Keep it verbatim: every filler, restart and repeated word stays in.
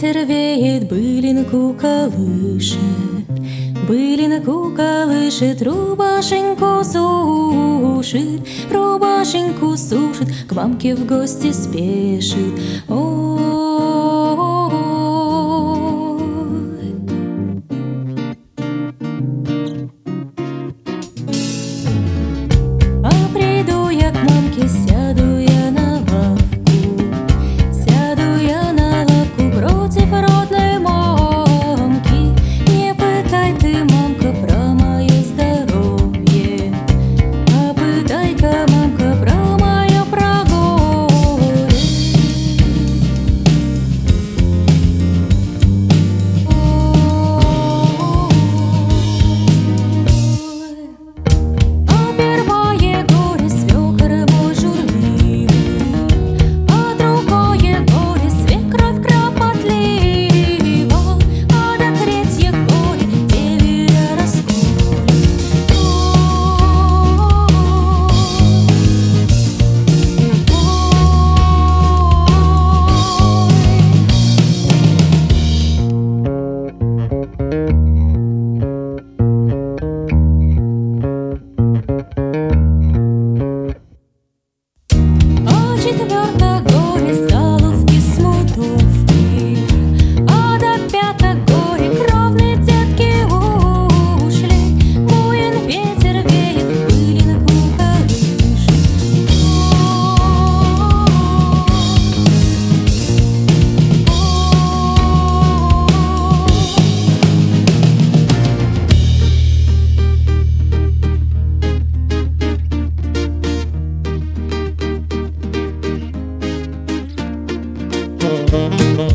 ветер веет, былинку колышет, былинку колышет, рубашеньку сушит, рубашеньку сушит, к мамке в гости спешит. Ой. А приду я к мамке, сяду я на лавку, сяду я на лавку против родной мамки. Не пытай ты, мамка, про мое здоровье, а пытай-ка, мамка, про мое про горе. А первое горе свекор мой журливый, а другое горе свекровь кропотлива, а до третье горе деверя раскол. А четвертое горе заловки смутовки, а до пятого горе кровные детки ушли. Буен ветер веет, былинку колышет. Ой.